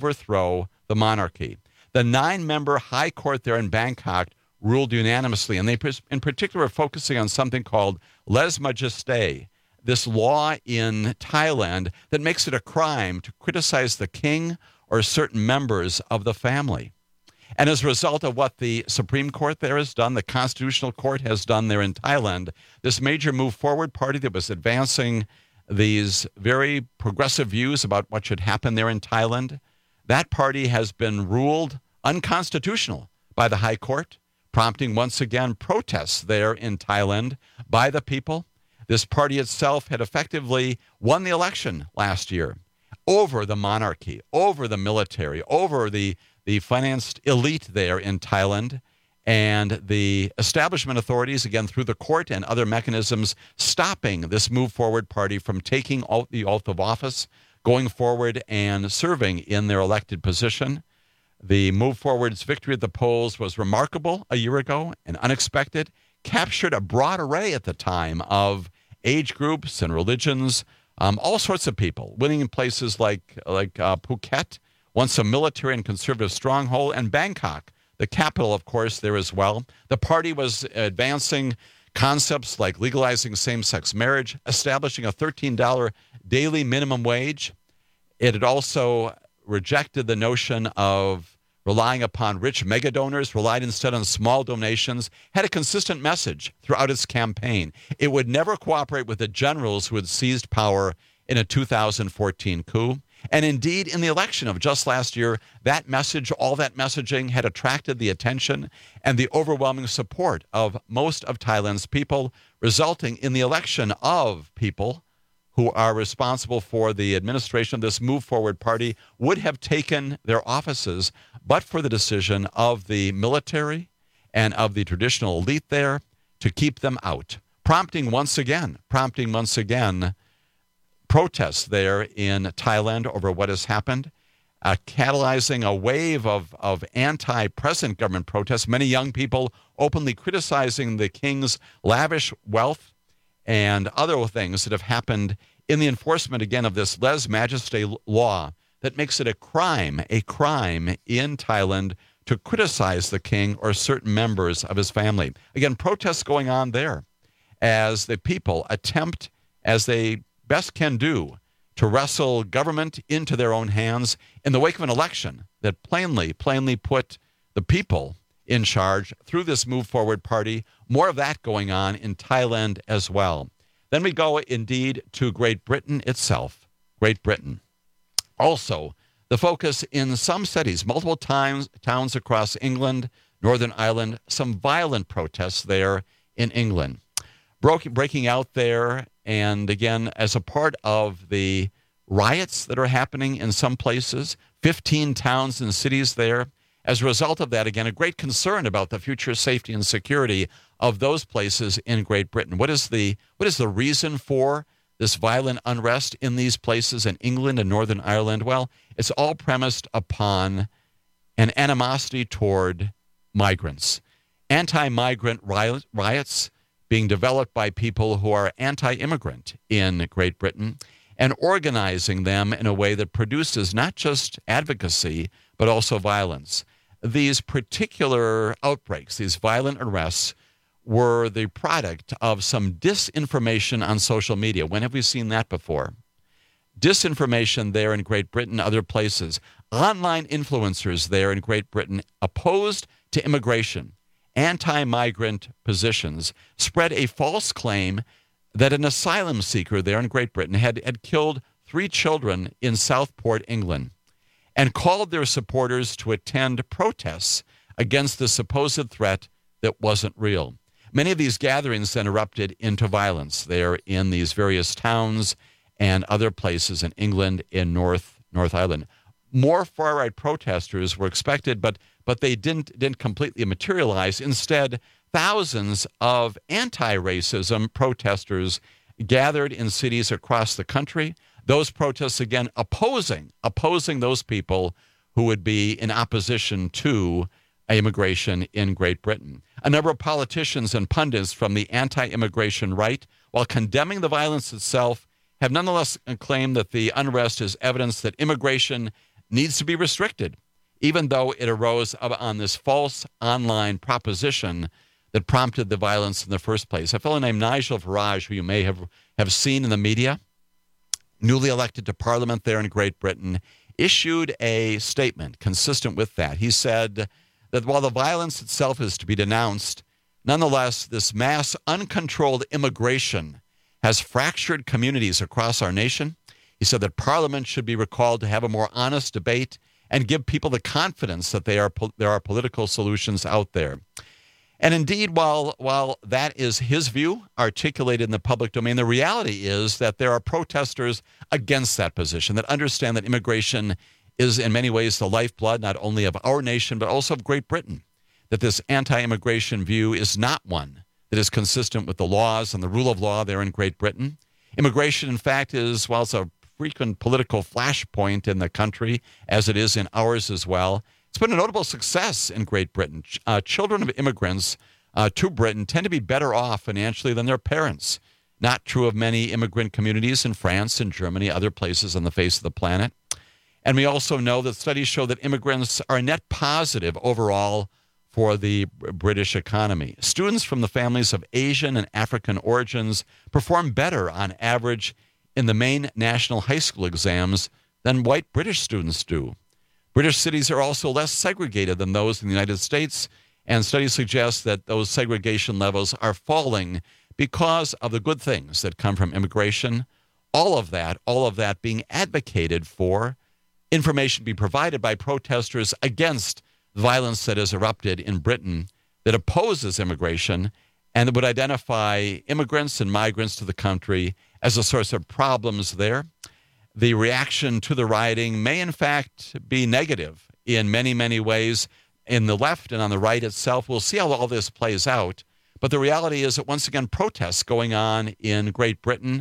the monarchy. The 9-member High Court there in Bangkok ruled unanimously, and they in particular are focusing on something called lèse majesté, this law in Thailand that makes it a crime to criticize the king or certain members of the family. And as a result of what the Supreme Court there has done, the Constitutional Court has done there in Thailand, this major Move Forward Party that was advancing these very progressive views about what should happen there in Thailand, that party has been ruled unconstitutional by the High Court, prompting once again protests there in Thailand by the people. This party itself had effectively won the election last year over the monarchy, over the military, over the financed elite there in Thailand, and the establishment authorities, again, through the court and other mechanisms, stopping this Move Forward Party from taking the oath of office, going forward and serving in their elected position. The Move Forward's victory at the polls was remarkable a year ago and unexpected, captured a broad array at the time of age groups and religions, all sorts of people, winning in places like Phuket, once a military and conservative stronghold, and Bangkok, the capital, of course, there as well. The party was advancing concepts like legalizing same-sex marriage, establishing a $13 daily minimum wage. It had also rejected the notion of relying upon rich mega donors, relied instead on small donations, had a consistent message throughout its campaign. It would never cooperate with the generals who had seized power in a 2014 coup. And indeed, in the election of just last year, that message, all that messaging had attracted the attention and the overwhelming support of most of Thailand's people, resulting in the election of people who are responsible for the administration of this Move Forward Party would have taken their offices, but for the decision of the military and of the traditional elite there to keep them out, prompting once again protests there in Thailand over what has happened, catalyzing a wave of anti-present government protests, many young people openly criticizing the king's lavish wealth and other things that have happened in the enforcement, again, of this lèse majesté law that makes it a crime in Thailand to criticize the king or certain members of his family. Again, protests going on there as the people attempt, as they best can do, to wrestle government into their own hands in the wake of an election that plainly put the people in charge through this Move Forward Party. More of that going on in Thailand as well. Then we go indeed to Great Britain itself. Great Britain. Also, the focus in some cities, multiple towns across England, Northern Ireland, some violent protests there in England. Breaking out there, and again, as a part of the riots that are happening in some places, 15 towns and cities there. As a result of that, again, a great concern about the future safety and security of those places in Great Britain. What is the reason for this violent unrest in these places in England and Northern Ireland? Well, it's all premised upon an animosity toward migrants. Anti-migrant riots being developed by people who are anti-immigrant in Great Britain and organizing them in a way that produces not just advocacy, but also violence. These particular outbreaks, these violent arrests, were the product of some disinformation on social media. When have we seen that before? Disinformation there in Great Britain, other places. Online influencers there in Great Britain opposed to immigration, anti-migrant positions, spread a false claim that an asylum seeker there in Great Britain had killed 3 children in Southport, England, and called their supporters to attend protests against the supposed threat that wasn't real. Many of these gatherings then erupted into violence there in these various towns and other places in England, in North Ireland. More far-right protesters were expected, but they didn't completely materialize. Instead, thousands of anti-racism protesters gathered in cities across the country. Those protests, again, opposing those people who would be in opposition to immigration in Great Britain. A number of politicians and pundits from the anti-immigration right, while condemning the violence itself, have nonetheless claimed that the unrest is evidence that immigration needs to be restricted, even though it arose on this false online proposition that prompted the violence in the first place. A fellow named Nigel Farage, who you may have seen in the media, newly elected to Parliament there in Great Britain, issued a statement consistent with that. He said that while the violence itself is to be denounced, nonetheless, this mass uncontrolled immigration has fractured communities across our nation. He said that Parliament should be recalled to have a more honest debate and give people the confidence that there are political solutions out there. And indeed, while that is his view articulated in the public domain, the reality is that there are protesters against that position that understand that immigration is in many ways the lifeblood not only of our nation but also of Great Britain, that this anti-immigration view is not one that is consistent with the laws and the rule of law there in Great Britain. Immigration, in fact, is, while it's a frequent political flashpoint in the country, as it is in ours as well, it's been a notable success in Great Britain. Children of immigrants to Britain tend to be better off financially than their parents. Not true of many immigrant communities in France and Germany, other places on the face of the planet. And we also know that studies show that immigrants are a net positive overall for the British economy. Students from the families of Asian and African origins perform better on average in the main national high school exams than white British students do. British cities are also less segregated than those in the United States, and studies suggest that those segregation levels are falling because of the good things that come from immigration. All of that being advocated for, information be provided by protesters against violence that has erupted in Britain that opposes immigration and that would identify immigrants and migrants to the country as a source of problems there. The reaction to the rioting may, in fact, be negative in many, many ways in the left and on the right itself. We'll see how all this plays out. But the reality is that, once again, protests going on in Great Britain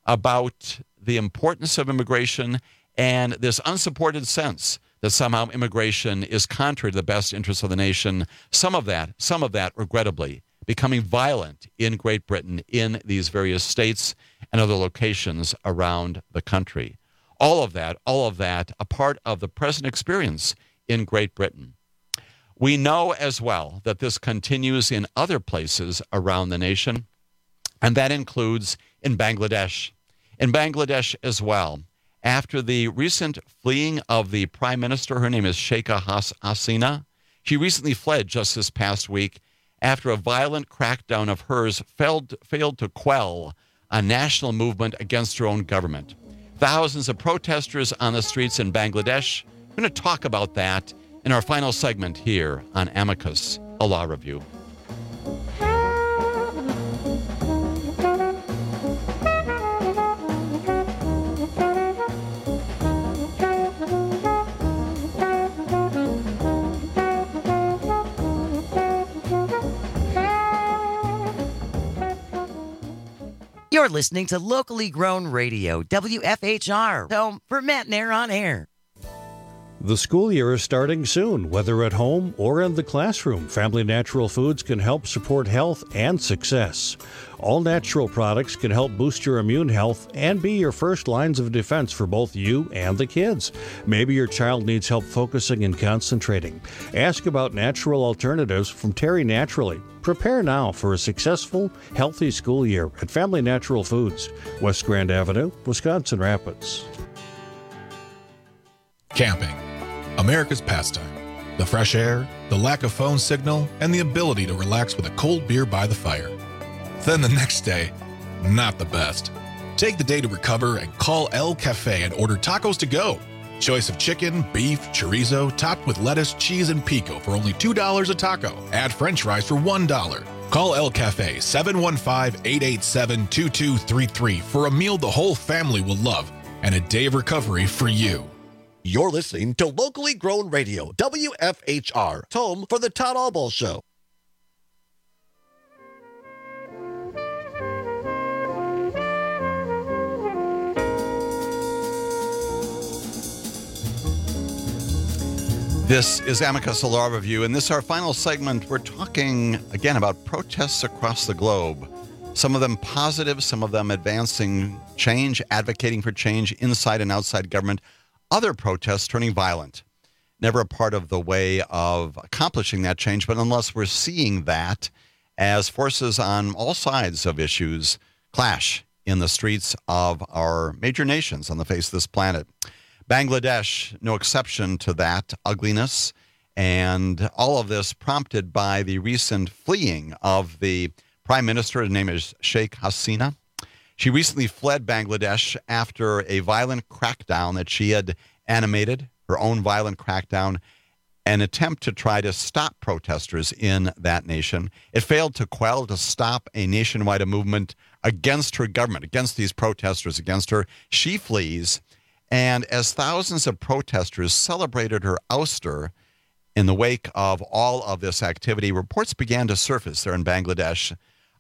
about the importance of immigration and this unsupported sense that somehow immigration is contrary to the best interests of the nation. Some of that, regrettably, becoming violent in Great Britain in these various states and other locations around the country. All of that, a part of the present experience in Great Britain. We know as well that this continues in other places around the nation, and that includes in Bangladesh. In Bangladesh as well, after the recent fleeing of the prime minister, her name is Sheikha Hasina. She recently fled just this past week after a violent crackdown of hers failed to quell a national movement against her own government. Thousands of protesters on the streets in Bangladesh. We're going to talk about that in our final segment here on Amicus, a Law Review. You're listening to locally grown radio, WFHR, home for Matt Nair on Air. The school year is starting soon, whether at home or in the classroom. Family Natural Foods can help support health and success. All natural products can help boost your immune health and be your first lines of defense for both you and the kids. Maybe your child needs help focusing and concentrating. Ask about natural alternatives from Terry Naturally. Prepare now for a successful, healthy school year at Family Natural Foods, West Grand Avenue, Wisconsin Rapids. Camping, America's pastime. The fresh air, the lack of phone signal, and the ability to relax with a cold beer by the fire. Then the next day, not the best. Take the day to recover and call El Cafe and order tacos to go. Choice of chicken, beef, chorizo, topped with lettuce, cheese, and pico for only $2 a taco. Add french fries for $1. Call El Cafe 715-887-2233 for a meal the whole family will love and a day of recovery for you. You're listening to Locally Grown Radio, WFHR, home for the Todd Albaugh Show. This is Amicus, a law review. In this, our final segment, we're talking again about protests across the globe. Some of them positive, some of them advancing change, advocating for change inside and outside government. Other protests turning violent. Never a part of the way of accomplishing that change, but unless we're seeing that as forces on all sides of issues clash in the streets of our major nations on the face of this planet. Bangladesh, no exception to that ugliness, and all of this prompted by the recent fleeing of the prime minister. His name is Sheikh Hasina. She recently fled Bangladesh after a violent crackdown that she had animated, her own violent crackdown, an attempt to try to stop protesters in that nation. It failed to quell, to stop a nationwide movement against her government, against these protesters, against her. She flees. And as thousands of protesters celebrated her ouster in the wake of all of this activity, reports began to surface there in Bangladesh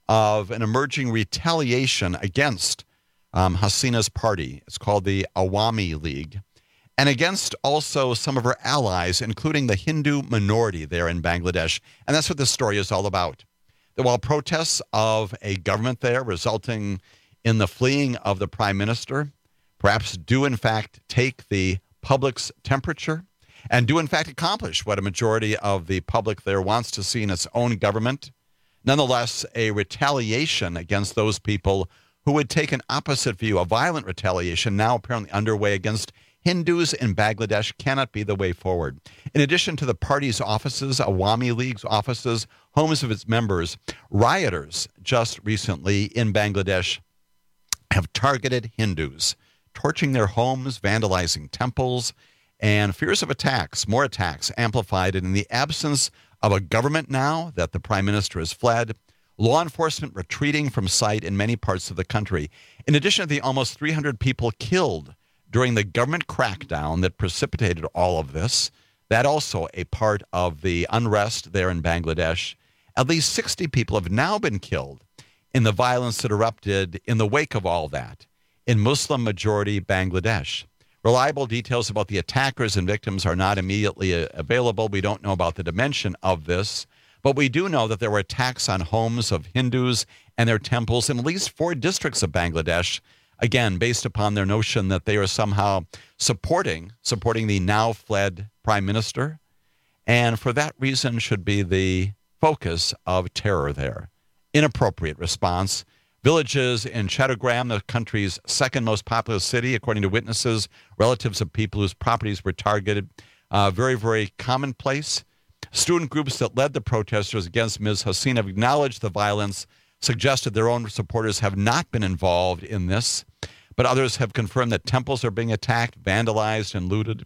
of an emerging retaliation against Hasina's party. It's called the Awami League, and against also some of her allies, including the Hindu minority there in Bangladesh. And that's what this story is all about. That while protests of a government there resulting in the fleeing of the prime minister perhaps do in fact take the public's temperature and do in fact accomplish what a majority of the public there wants to see in its own government, nonetheless, a retaliation against those people who would take an opposite view, a violent retaliation now apparently underway against Hindus in Bangladesh, cannot be the way forward. In addition to the party's offices, Awami League's offices, homes of its members, rioters just recently in Bangladesh have targeted Hindus, torching their homes, vandalizing temples, and fears of attacks, more attacks amplified. And in the absence of a government now that the prime minister has fled, law enforcement retreating from sight in many parts of the country. In addition to the almost 300 people killed during the government crackdown that precipitated all of this, that also a part of the unrest there in Bangladesh. At least 60 people have now been killed in the violence that erupted in the wake of all that in Muslim-majority Bangladesh. Reliable details about the attackers and victims are not immediately available. We don't know about the dimension of this, but we do know that there were attacks on homes of Hindus and their temples in at least 4 districts of Bangladesh, again, based upon their notion that they are somehow supporting the now fled prime minister, and for that reason should be the focus of terror there. Inappropriate response. Villages in Chattogram, the country's second most populous city, according to witnesses, relatives of people whose properties were targeted. Very, very commonplace. Student groups that led the protesters against Ms. Hasina have acknowledged the violence, suggested their own supporters have not been involved in this, but others have confirmed that temples are being attacked, vandalized, and looted.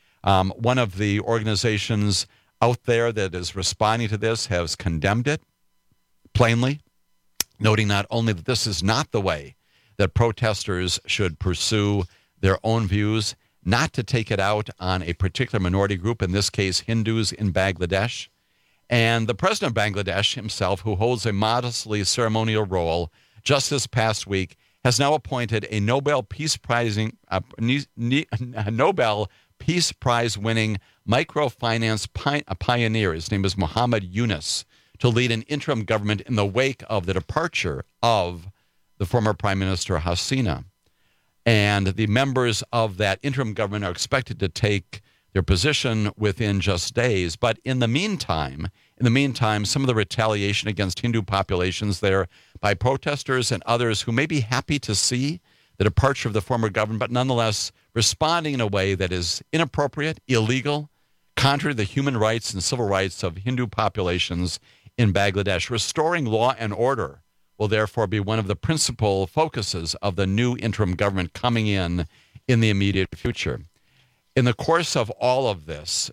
One of the organizations out there that is responding to this has condemned it plainly, noting not only that this is not the way that protesters should pursue their own views, not to take it out on a particular minority group, in this case Hindus in Bangladesh. And the president of Bangladesh himself, who holds a modestly ceremonial role, just this past week, has now appointed a Nobel Peace Prize Peace Prize-winning microfinance pioneer, his name is Muhammad Yunus, to lead an interim government in the wake of the departure of the former Prime Minister Hasina. And the members of that interim government are expected to take their position within just days. But in the meantime, some of the retaliation against Hindu populations there by protesters and others who may be happy to see the departure of the former government, but nonetheless responding in a way that is inappropriate, illegal, contrary to the human rights and civil rights of Hindu populations in Bangladesh. Restoring law and order will therefore be one of the principal focuses of the new interim government coming in the immediate future. In the course of all of this,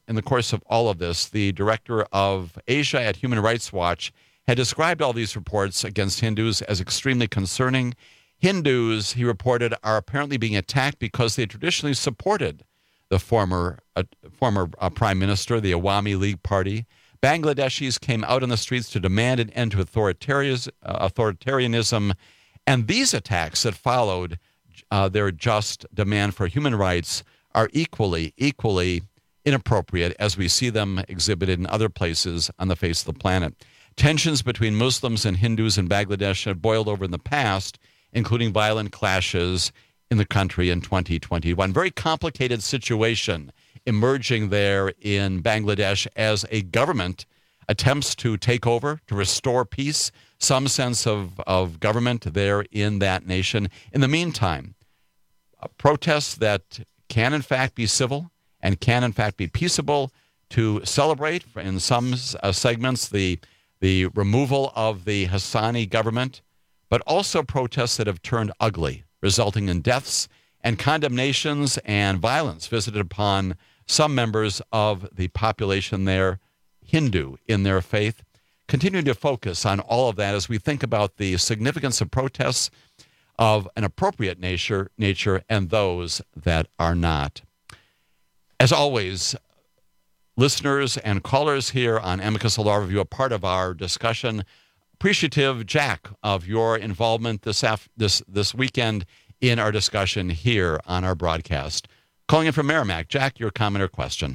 the director of Asia at Human Rights Watch had described all these reports against Hindus as extremely concerning. Hindus, he reported, are apparently being attacked because they traditionally supported the former prime minister, the Awami League Party. Bangladeshis came out on the streets to demand an end to authoritarianism, and these attacks that followed their just demand for human rights are equally inappropriate as we see them exhibited in other places on the face of the planet. Tensions between Muslims and Hindus in Bangladesh have boiled over in the past, including violent clashes in the country in 2021. Very complicated situation emerging there in Bangladesh as a government attempts to take over, to restore peace, some sense of government there in that nation. In the meantime, protests that can in fact be civil and can in fact be peaceable, to celebrate in some segments the removal of the Hassani government, but also protests that have turned ugly, resulting in deaths and condemnations and violence visited upon some members of the population there, Hindu in their faith. Continuing to focus on all of that as we think about the significance of protests of an appropriate nature and those that are not. As always, listeners and callers here on Amicus Law Review are part of our discussion. Appreciative, Jack, of your involvement this weekend in our discussion here on our broadcast. Calling in from Merrimack. Jack, your comment or question?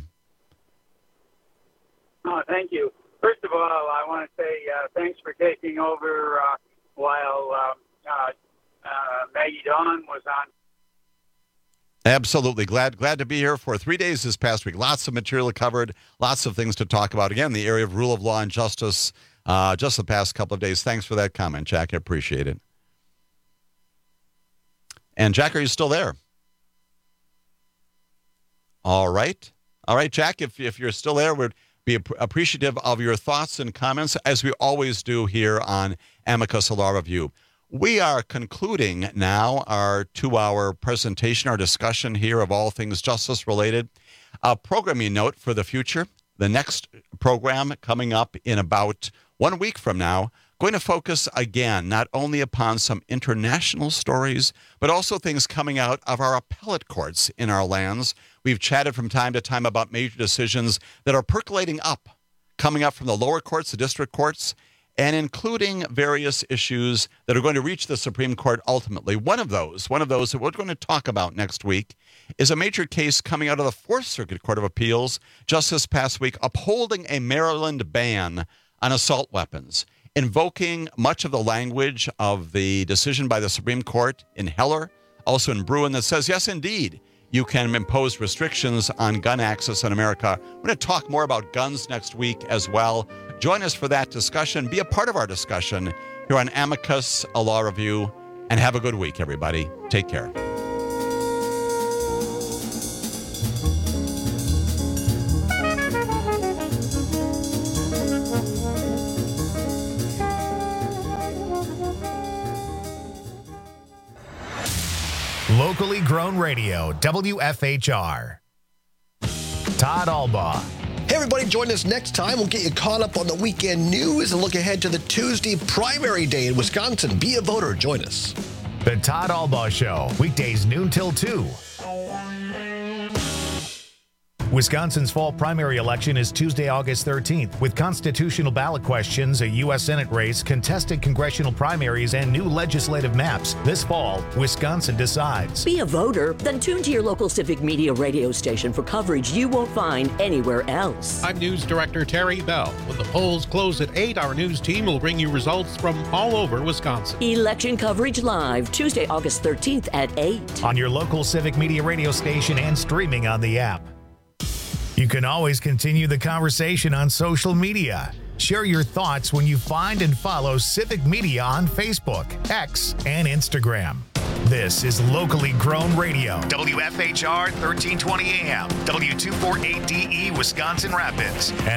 Thank you. First of all, I want to say thanks for taking over while Maggie Dawn was on. Absolutely. Glad to be here for 3 days this past week. Lots of material covered, lots of things to talk about. Again, the area of rule of law and justice just the past couple of days. Thanks for that comment, Jack. I appreciate it. And Jack, are you still there? All right, Jack, if you're still there, we'd be appreciative of your thoughts and comments, as we always do here on Amicus Law Review. We are concluding now our 2-hour presentation, our discussion here of all things justice-related. A programming note for the future. The next program coming up in about 1 week from now, going to focus again not only upon some international stories, but also things coming out of our appellate courts in our lands. We've chatted from time to time about major decisions that are percolating up, coming up from the lower courts, the district courts, and including various issues that are going to reach the Supreme Court ultimately. One of those that we're going to talk about next week is a major case coming out of the Fourth Circuit Court of Appeals just this past week, upholding a Maryland ban on assault weapons, invoking much of the language of the decision by the Supreme Court in Heller, also in Bruin, that says, yes, indeed, you can impose restrictions on gun access in America. We're going to talk more about guns next week as well. Join us for that discussion. Be a part of our discussion here on Amicus, a Law Review, and have a good week, everybody. Take care. Locally grown radio, WFHR. Todd Albaugh. Hey, everybody, join us next time. We'll get you caught up on the weekend news and look ahead to the Tuesday primary day in Wisconsin. Be a voter. Join us. The Todd Albaugh Show, weekdays noon till 2. Wisconsin's fall primary election is Tuesday, August 13th, with constitutional ballot questions, a U.S. Senate race, contested congressional primaries, and new legislative maps. This fall, Wisconsin decides. Be a voter? Then tune to your local Civic Media radio station for coverage you won't find anywhere else. I'm News Director Terry Bell. When the polls close at 8, our news team will bring you results from all over Wisconsin. Election coverage live, Tuesday, August 13th at 8. On your local Civic Media radio station and streaming on the app. You can always continue the conversation on social media. Share your thoughts when you find and follow Civic Media on Facebook, X, and Instagram. This is locally grown radio. WFHR 1320 AM, W248DE, Wisconsin Rapids. And